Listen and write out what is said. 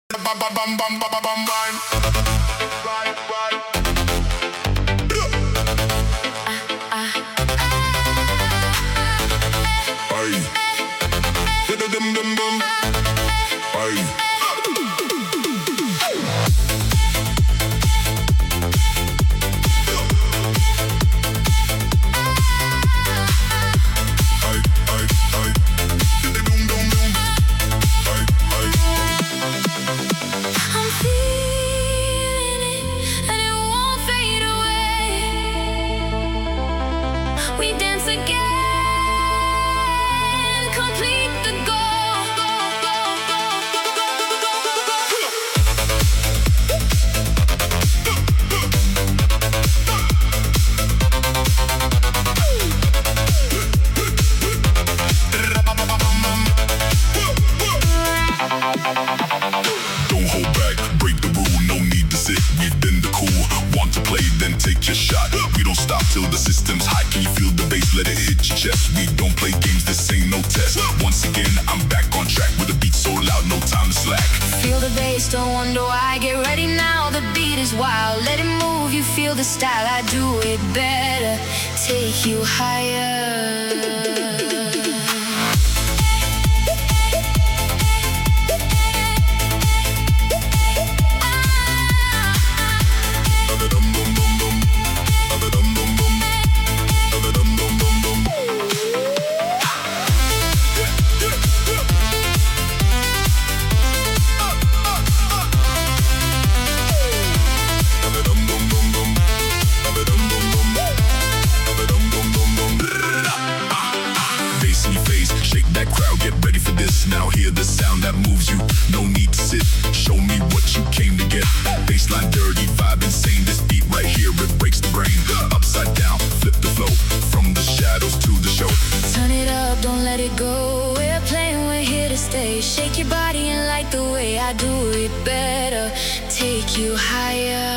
Bam bam bam bam bam bam bam. Right, right. Aye. Dum dum dum dum. Aye. Take your shot. We don't stop till the system's hot. Can you feel the bass? Let it hit your chest. We don't play games, this ain't no test. Once again, I'm back on track with a beat so loud, no time to slack. Feel the bass, don't wonder why. Get ready now, the beat is wild. Let it move, you feel the style. I do it better, take you higher. Now hear the sound that moves you, no need to sit. Show me what you came to get. Baseline dirty, vibe insane. This beat right here, it breaks the brain. Upside down, flip the flow. From the shadows to the show. Turn it up, don't let it go. We're playing, we're here to stay. Shake your body and like the way I do it better, take you higher.